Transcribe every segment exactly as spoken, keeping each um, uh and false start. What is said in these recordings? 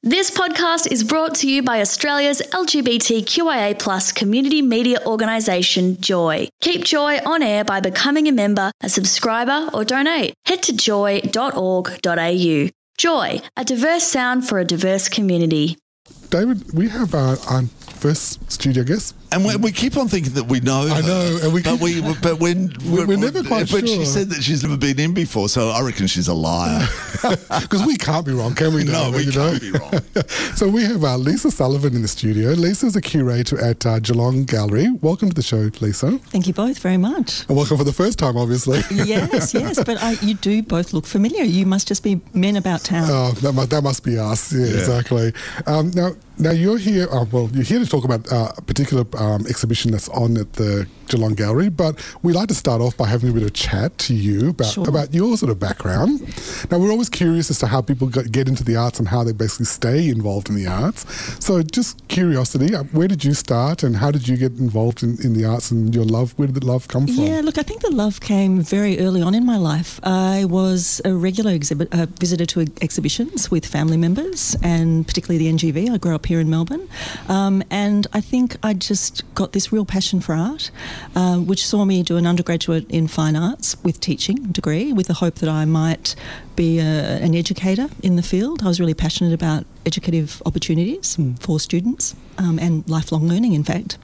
This podcast is brought to you by Australia's L G B T Q I A plus community media organisation, Joy. Keep Joy on air by becoming a member, a subscriber or donate. Head to joy dot org dot a u. Joy, a diverse sound for a diverse community. David, we have our, our first studio guest. And we, we keep on thinking that we know her. I know. And we but, we, but when, we're, we're never quite but sure. But she said that she's never been in before, so I reckon she's a liar. Because we can't be wrong, can we? No, David, we you can't know? be wrong. So we have uh, Lisa Sullivan in the studio. Lisa's a curator at uh, Geelong Gallery. Welcome to the show, Lisa. Thank you both very much. And welcome for the first time, obviously. Yes, yes, but I, you do both look familiar. You must just be men about town. Oh, that must, that must be us. Yeah, Yeah. exactly. Um, now, now you're here. Uh, well, you're here to talk about uh, a particular um, exhibition that's on at the Geelong Gallery. But we like to start off by having a bit of chat to you about Sure. about your sort of background. Now, we're always curious as to how people go- get into the arts and how they basically stay involved in the arts. So, just curiosity. Uh, where did you start, and how did you get involved in, in the arts? And your love, where did the love come from? Yeah, look, I think the love came very early on in my life. I was a regular exhibit, uh, visitor to exhibitions with family members, and particularly the N G V. I grew up here in Melbourne, um, and I think I just got this real passion for art, uh, which saw me do an undergraduate in fine arts with teaching degree, with the hope that I might be a, an educator in the field. I was really passionate about educative opportunities Mm. for students um, and lifelong learning, in fact.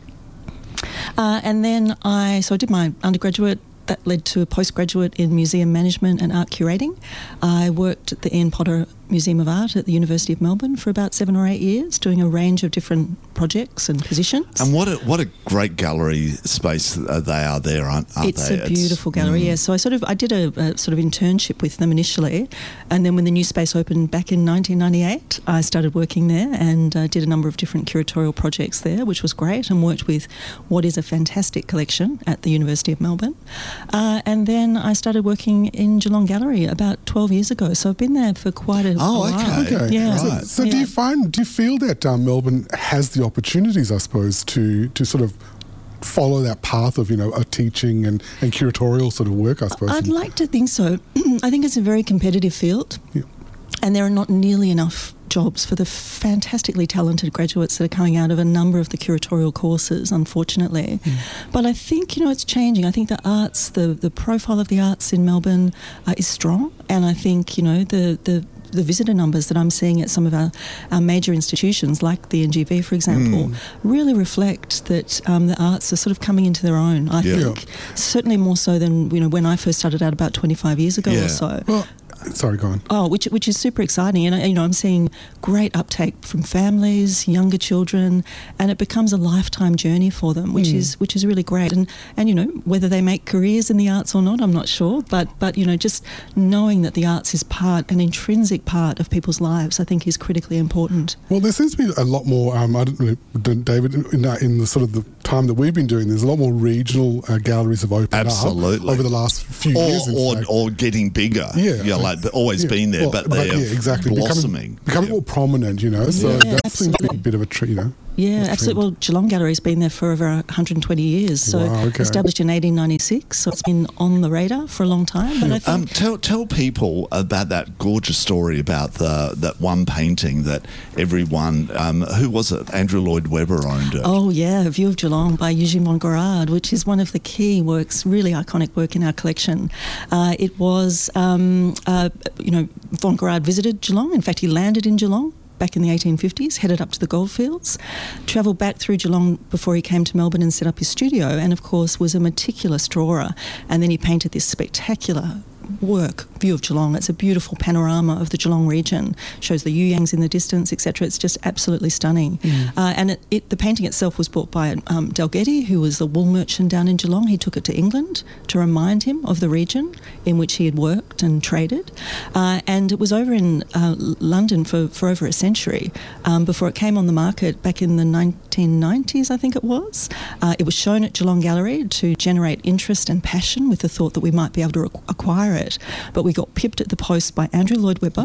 Uh, and then I, so I did my undergraduate. That led to a postgraduate in museum management and art curating. I worked at the Ian Potter Museum of Art at the University of Melbourne for about seven or eight years, doing a range of different projects and positions. And what a what a great gallery space they are there, aren't, aren't It's they? a beautiful gallery, mm. yes. So I sort of I did a, a sort of internship with them initially, and then when the new space opened back in nineteen ninety-eight, I started working there and uh, did a number of different curatorial projects there, which was great, and worked with what is a fantastic collection at the University of Melbourne. Uh, and then I started working in Geelong Gallery about twelve years ago. So I've been there for quite a, Oh, a while. okay. Okay. Yeah. So, Right. so do Yeah. you find, do you feel that um, Melbourne has the opportunities, I suppose, to to sort of follow that path of, you know, a teaching and, and curatorial sort of work, I suppose? I'd like to think so. I think it's a very competitive field, Yeah. and there are not nearly enough jobs for the fantastically talented graduates that are coming out of a number of the curatorial courses, unfortunately. Mm. But I think, you know, it's changing. I think the arts, the, the profile of the arts in Melbourne uh, is strong, and I think, you know, the, the the visitor numbers that I'm seeing at some of our, our major institutions, like the N G V, for example, Mm. really reflect that um, the arts are sort of coming into their own, I Yeah. think. Certainly more so than, you know, when I first started out about twenty-five years ago Yeah. or so. Well, sorry, go on. Oh, which which is super exciting, and you know I'm seeing great uptake from families, younger children, and it becomes a lifetime journey for them, which Mm. is which is really great. And and you know whether they make careers in the arts or not, I'm not sure, but but you know just knowing that the arts is part, an intrinsic part of people's lives, I think is critically important. Well, there seems to be a lot more, um, I don't know, David, in, uh, in the sort of the time that we've been doing, there's a lot more regional uh, galleries have opened Absolutely. up over the last few Or, years. in or, fact. or getting bigger. Yeah. Yeah, like they've always Yeah. been there, Well, but they're yeah, exactly. blossoming. Becoming, becoming Yeah. more prominent, you know, so Yeah, that seems to be a absolutely. bit of a treat, you know. Yeah, That's absolutely. true. Well, Geelong Gallery's been there for over one hundred twenty years, so Wow, okay. established in eighteen ninety-six, so it's been on the radar for a long time. But I think Um, tell tell people about that gorgeous story about the that one painting that everyone, um, who was it? Andrew Lloyd Webber owned it. Oh yeah, View of Geelong by Eugene von Gerard, which is one of the key works, really iconic work in our collection. Uh, it was, um, uh, you know, von Gerard visited Geelong. In fact, he landed in Geelong back in the eighteen fifties, headed up to the goldfields, travelled back through Geelong before he came to Melbourne and set up his studio, and of course was a meticulous drawer. And then he painted this spectacular work, View of Geelong. It's a beautiful panorama of the Geelong region, shows the Yuyangs in the distance, et cetera. It's just absolutely stunning. Mm. Uh, and it, it, the painting itself was bought by um, Dalgety, who was a wool merchant down in Geelong. He took it to England to remind him of the region in which he had worked and traded. Uh, and it was over in uh, London for, for over a century um, before it came on the market back in the nineteen nineties, I think it was. Uh, it was shown at Geelong Gallery to generate interest and passion with the thought that we might be able to acquire it. it. But we got pipped at the post by Andrew Lloyd Webber,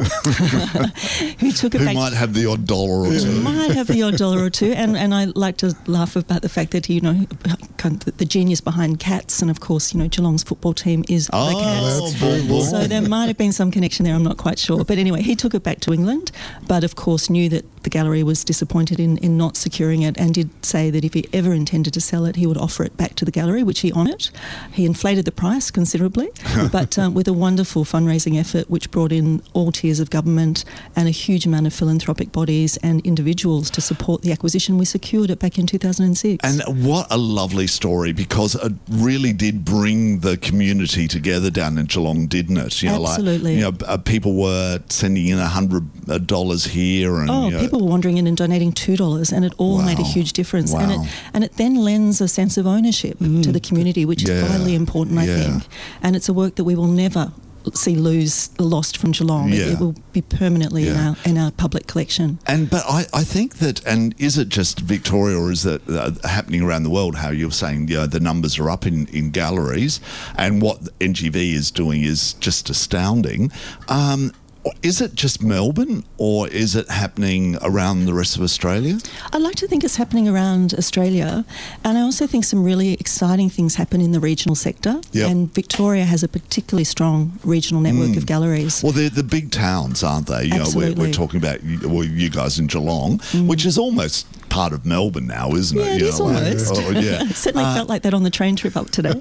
who took it Who back. might have the odd dollar or two. Might have the odd dollar or two, and and I like to laugh about the fact that, you know, kind of the genius behind Cats, and of course, you know, Geelong's football team is Oh, the Cats. that's very cool. So there might have been some connection there, I'm not quite sure. But anyway, he took it back to England, but of course knew that the gallery was disappointed in, in not securing it, and did say that if he ever intended to sell it, he would offer it back to the gallery, which he honoured. He inflated the price considerably, but um, with a wonderful fundraising effort which brought in all tiers of government and a huge amount of philanthropic bodies and individuals to support the acquisition. We secured it back in two thousand six. And what a lovely story, because it really did bring the community together down in Geelong, didn't it? You know, Absolutely. Like, you know, uh, people were sending in a hundred dollars here, and Oh, you know, people were wandering in and donating two dollars, and it all Wow. made a huge difference. And Wow. it and it then lends a sense of ownership to the community, which Yeah. is vitally important, I Yeah. think. And it's a work that we will never see lose lost from Geelong. It, Yeah. it will be permanently in Yeah. our in our public collection. And but I, I think that, and is it just Victoria, or is it uh, happening around the world? How you're saying, you know, the numbers are up in, in galleries, and what N G V is doing is just astounding. Um, is it just Melbourne, or is it happening around the rest of Australia? I like to think it's happening around Australia, and I also think some really exciting things happen in the regional sector. Yep. And Victoria has a particularly strong regional network of galleries. Well, they're the big towns, aren't they? You know, we're, Absolutely. we're talking about you, well, you guys in Geelong, which is almost part of Melbourne now, isn't Yeah, it? it You is know, like- almost. oh, yeah. It certainly felt like that on the train trip up today.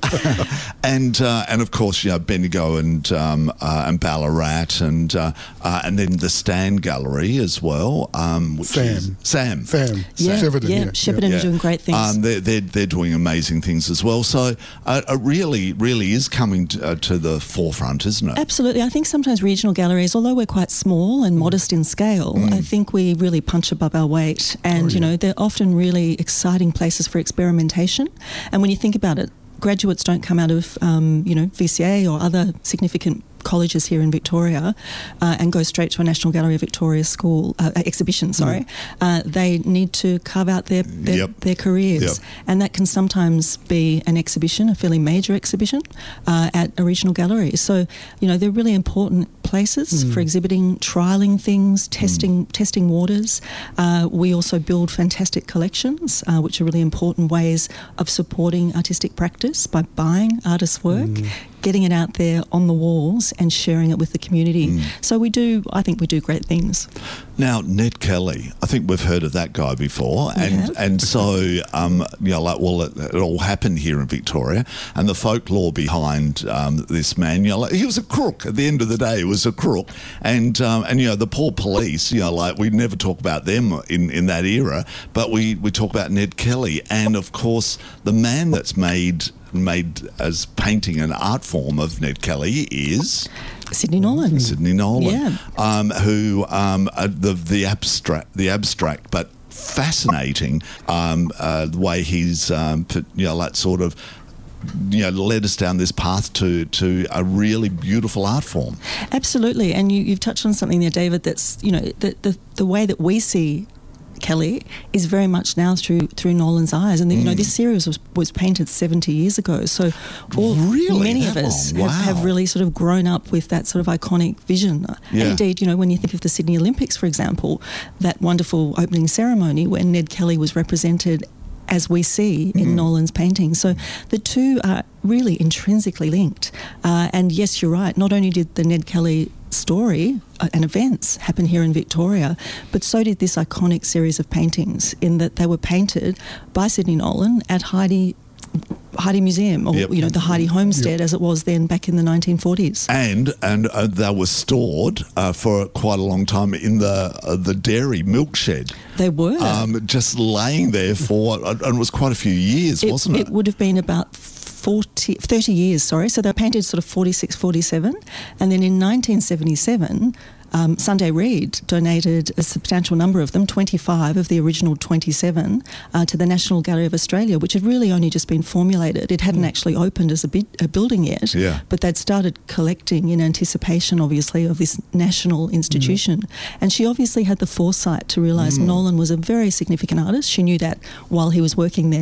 and uh, and of course, you know, Bendigo and um, uh, and Ballarat, and uh, uh, and then the Stan Gallery as well. Um, which Sam. is Sam. Sam. Yeah, Shepparton, yeah, yeah. Shepparton Yeah. are doing great things. Um, they're, they're they're doing amazing things as well. So uh, it really really is coming to, uh, to the forefront, isn't it? Absolutely. I think sometimes regional galleries, although we're quite small and modest in scale, I think we really punch above our weight. And, you know, they're often really exciting places for experimentation. And when you think about it, graduates don't come out of, um, you know, V C A or other significant colleges here in Victoria uh, and go straight to a National Gallery of Victoria school uh, exhibition. Sorry, mm. uh, they need to carve out their their, Yep. their careers, Yep. and that can sometimes be an exhibition, a fairly major exhibition uh, at a regional gallery. So, you know, they're really important places mm. for exhibiting, trialing things, testing mm. testing waters. Uh, we also build fantastic collections, uh, which are really important ways of supporting artistic practice by buying artists' work. Mm. Getting it out there on the walls and sharing it with the community. Mm. So we do, I think we do great things. Now, Ned Kelly, I think we've heard of that guy before. We and have. and so, um, you know, like, well, it, it all happened here in Victoria, and the folklore behind um, this man, you know, like, he was a crook. At the end of the day, he was a crook. And, um, and you know, the poor police, you know, like, we never talk about them in, in that era, but we, we talk about Ned Kelly. And, of course, the man that's made... made as painting an art form of Ned Kelly is Sidney Nolan. Sidney Nolan, Yeah. um, who um, uh, the the abstract the abstract but fascinating um, uh, the way he's um, put, you know, that sort of, you know, led us down this path to to a really beautiful art form. Absolutely, and you, you've touched on something there, David. That's, you know, the the, the way that we see Kelly is very much now through through Nolan's eyes, and the, you know, this series was, was painted seventy years ago. So, all, Really? many That of us long? have, have Wow. really sort of grown up with that sort of iconic vision. Yeah. And indeed, you know, when you think of the Sydney Olympics, for example, that wonderful opening ceremony when Ned Kelly was represented as we see in Mm. Nolan's painting. So the two are really intrinsically linked. Uh, and yes, you're right. Not only did the Ned Kelly story uh, and events happen here in Victoria, but so did this iconic series of paintings, in that they were painted by Sidney Nolan at Heidi Heidi Museum, or Yep. you know, the Heidi Homestead, as it was then back in the nineteen forties. And and uh, they were stored uh, for quite a long time in the uh, the dairy milk shed, They were. um, just laying there for, and it was quite a few years, it, wasn't it? It would have been about forty, thirty years, sorry. So they were painted sort of forty-six, forty-seven. And then in nineteen seventy-seven, um, Sunday Reid donated a substantial number of them, twenty-five of the original twenty-seven, uh, to the National Gallery of Australia, which had really only just been formulated. It hadn't actually opened as a, bid, a building yet, Yeah. but they'd started collecting in anticipation, obviously, of this national institution. Mm. And she obviously had the foresight to realise mm. Nolan was a very significant artist. She knew that while he was working there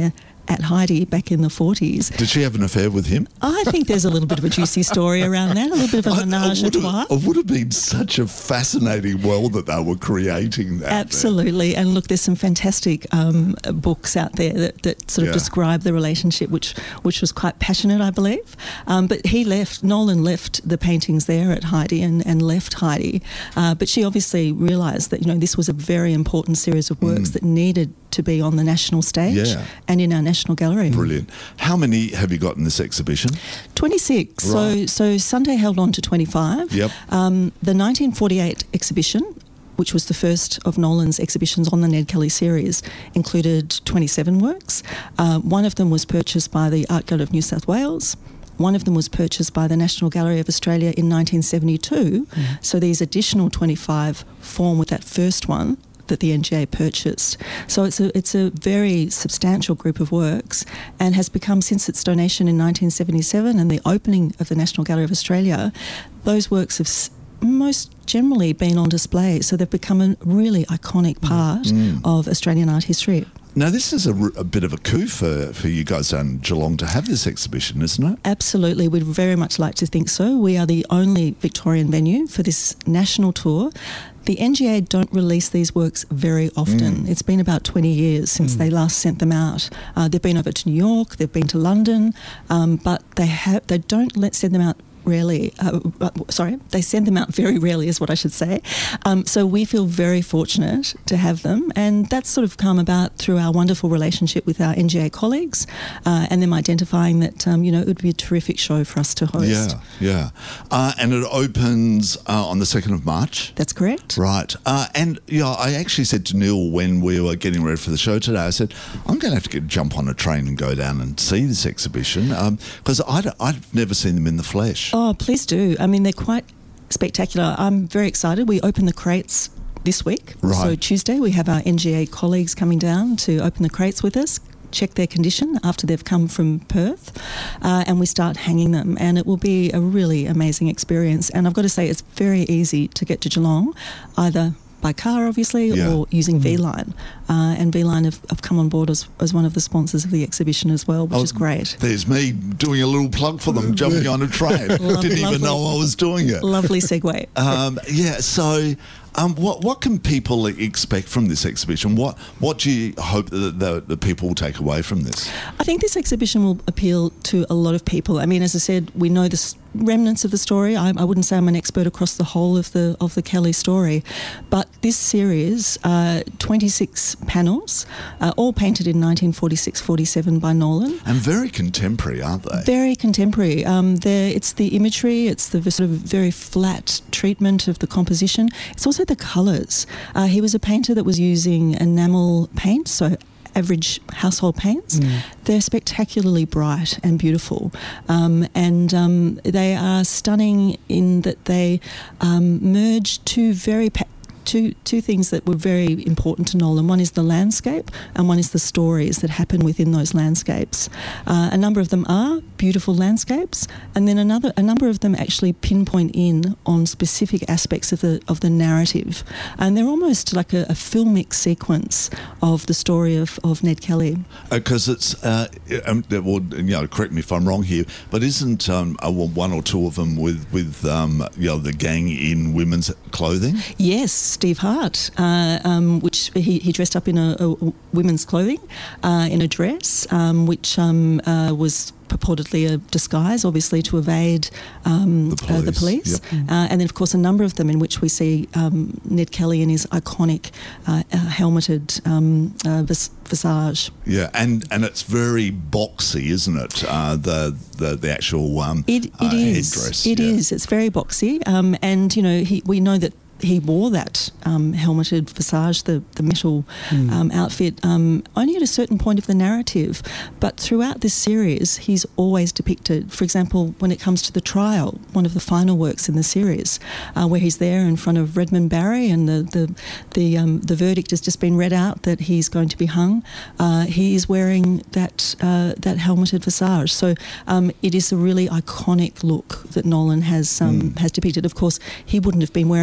at Heidi back in the forties. Did she have an affair with him? I think there's a little bit of a juicy story around that, a little bit of a menage a trois. It would have been such a fascinating world that they were creating that. Absolutely. There. And look, there's some fantastic um, books out there that, that sort of yeah. describe the relationship, which which was quite passionate, I believe. Um, but he left, Nolan left the paintings there at Heidi and, and left Heidi. Uh, but she obviously realised that, you know, this was a very important series of works mm. that needed to be on the national stage yeah. and in our National Gallery. Brilliant. How many have you got in this exhibition? twenty-six. Right. So so Sunday held on to twenty-five. Yep. Um, the nineteen forty-eight exhibition, which was the first of Nolan's exhibitions on the Ned Kelly series, included twenty-seven works. Uh, one of them was purchased by the Art Gallery of New South Wales. One of them was purchased by the National Gallery of Australia in nineteen seventy-two. Mm. So these additional twenty-five form with that first one that the N G A purchased. So it's a it's a very substantial group of works, and has become, since its donation in nineteen seventy-seven and the opening of the National Gallery of Australia, those works have s- most generally been on display. So they've become a really iconic part mm. of Australian art history. Now, this is a, a bit of a coup for, for you guys down in Geelong to have this exhibition, isn't it? Absolutely. We'd very much like to think so. We are the only Victorian venue for this national tour. The N G A don't release these works very often. Mm. It's been about twenty years since mm. they last sent them out. Uh, they've been over to New York, they've been to London, um, but they have they don't let send them out rarely. Uh, sorry, they send them out very rarely is what I should say. Um, so we feel very fortunate to have them, and that's sort of come about through our wonderful relationship with our N G A colleagues, uh, and them identifying that um, you know, it would be a terrific show for us to host. Yeah, yeah. Uh, and it opens uh, on the second of March. That's correct. Right. Uh, and yeah, I actually said to Neil when we were getting ready for the show today, I said, I'm going to have to get, jump on a train and go down and see this exhibition, because um, I'd, I'd never seen them in the flesh. Oh, please do. I mean, they're quite spectacular. I'm very excited. We open the crates this week. Right. So Tuesday we have our N G A colleagues coming down to open the crates with us, check their condition after they've come from Perth, uh, and we start hanging them, and it will be a really amazing experience. And I've got to say, it's very easy to get to Geelong, either by car, obviously, yeah. or using V-Line. Uh, and V-Line have, have come on board as, as one of the sponsors of the exhibition as well, which oh, is great. There's me doing a little plug for them, jumping on a train. Lovely, Didn't even lovely, know I was doing it. Lovely segue. Um, yeah, so um, what what can people expect from this exhibition? What what do you hope that the, the people will take away from this? I think this exhibition will appeal to a lot of people. I mean, as I said, we know the s- remnants of the story. I, I wouldn't say I'm an expert across the whole of the of the Kelly story, but this series, uh, twenty-six panels, uh, all painted in nineteen forty-six forty-seven by Nolan. And very contemporary, aren't they? Very contemporary. Um, it's the imagery, it's the sort of very flat treatment of the composition. It's also the colours. Uh, he was a painter that was using enamel paint, so average household paints. Mm. They're spectacularly bright and beautiful, um, and um, they are stunning in that they um, merge two very pa- Two two things that were very important to Nolan. One is the landscape, and one is the stories that happen within those landscapes. Uh, a number of them are beautiful landscapes, and then another a number of them actually pinpoint in on specific aspects of the of the narrative, and they're almost like a, a filmic sequence of the story of, of Ned Kelly. Because uh, it's, uh, um, well, you know, correct me if I'm wrong here, but isn't um, uh, one or two of them with with um, you know, the gang in women's clothing? Yes. Steve Hart, uh, um, which he, he dressed up in a, a women's clothing, uh, in a dress, um, which um, uh, was purportedly a disguise, obviously, to evade um, the police. Uh, the police. Yep. Uh, and then, of course, a number of them in which we see um, Ned Kelly in his iconic uh, uh, helmeted um, uh, vis- visage. Yeah, and, and it's very boxy, isn't it? Uh, the, the the actual um, it, it uh, is. headdress. It yeah. is. It's very boxy, um, and you know, he, we know that he wore that um, helmeted visage, the, the metal mm. um, outfit, um, only at a certain point of the narrative. But throughout this series, he's always depicted. For example, when it comes to the trial, one of the final works in the series, uh, where he's there in front of Redmond Barry, and the the the, um, the verdict has just been read out that he's going to be hung. Uh, he is wearing that uh, that helmeted visage. So um, it is a really iconic look that Nolan has um, mm. has depicted. Of course, he wouldn't have been wearing that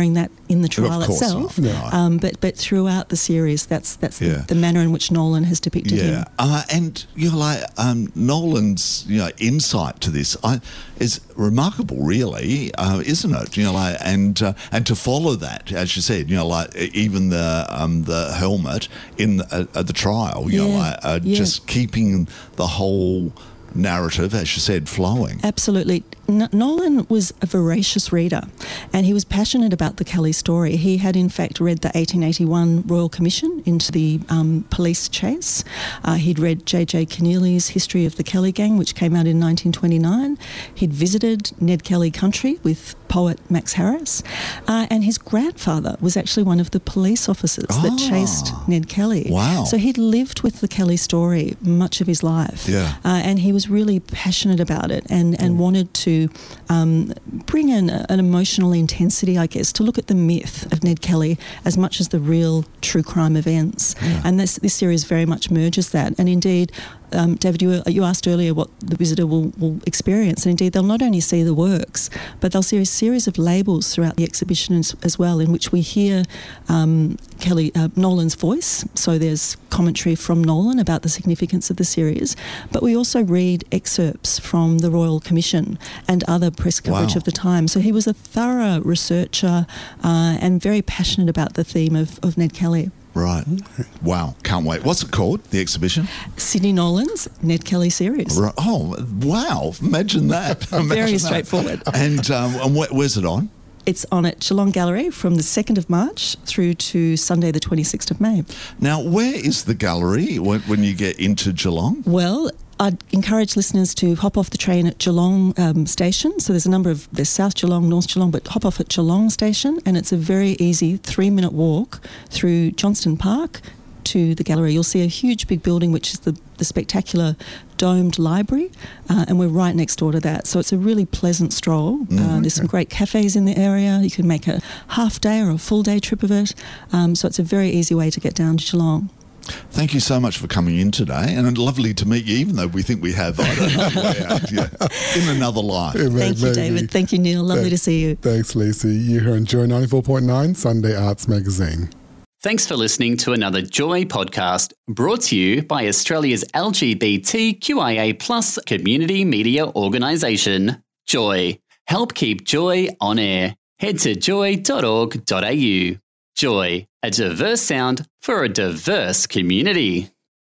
in the trial of course itself, not. No. um, but but throughout the series, that's that's Yeah. the, the manner in which Nolan has depicted Yeah, him. uh, and you know, like um, Nolan's you know insight to this I, is remarkable, really, uh, isn't it? You know, like and uh, and to follow that, as you said, you know, like even the um, the helmet in the, uh, at the trial, you know, Yeah, like uh, yeah. just keeping the whole narrative, as you said, flowing. Absolutely. N- Nolan was a voracious reader, and he was passionate about the Kelly story. He had, in fact, read the eighteen eighty-one Royal Commission into the um, police chase. Uh, he'd read J J Keneally's History of the Kelly Gang, which came out in nineteen twenty-nine. He'd visited Ned Kelly country with poet Max Harris, uh, and his grandfather was actually one of the police officers Ah. that chased Ned Kelly. Wow. So he'd lived with the Kelly story much of his life. Yeah. Uh, and he was really passionate about it and, and Mm. wanted to um, bring in a, an emotional intensity, I guess, to look at the myth of Ned Kelly as much as the real true crime events. Yeah. And this, this series very much merges that. And indeed, um, David, you, you asked earlier what the visitor will, will experience. And indeed, they'll not only see the works, but they'll see a series of labels throughout the exhibition as, as well, in which we hear um, Kelly uh, Nolan's voice. So there's commentary from Nolan about the significance of the series, but we also read excerpts from the Royal Commission and other press coverage Wow. of the time. So he was a thorough researcher uh, and very passionate about the theme of, of Ned Kelly. Right. Wow. Can't wait. What's it called, the exhibition? Sydney Nolan's Ned Kelly series. Right. Oh, wow. Imagine that. Imagine Very that. straightforward. And, um, and wh- where's it on? It's on at Geelong Gallery from the second of March through to Sunday the twenty-sixth of May. Now, where is the gallery when, when you get into Geelong? Well, I'd encourage listeners to hop off the train at Geelong um, Station. So there's a number of, there's South Geelong, North Geelong, but hop off at Geelong Station, and it's a very easy three-minute walk through Johnston Park to the gallery. You'll see a huge big building, which is the, the spectacular domed library, uh, and we're right next door to that. So it's a really pleasant stroll. Mm, uh, there's some great cafes in the area. You can make a half day or a full day trip of it. Um, so it's a very easy way to get down to Geelong. Thank you so much for coming in today, and lovely to meet you, even though we think we have, I don't know, where, yeah, in another life. Yeah, Thank you, maybe. David. Thank you, Neil. Lovely Thank- to see you. Thanks, Lacey. You're here on Joy ninety-four point nine, Sunday Arts Magazine. Thanks for listening to another Joy podcast brought to you by Australia's L G B T Q I A plus community media organisation, Joy. Help keep Joy on air. Head to joy dot org dot a u. Joy, a diverse sound for a diverse community.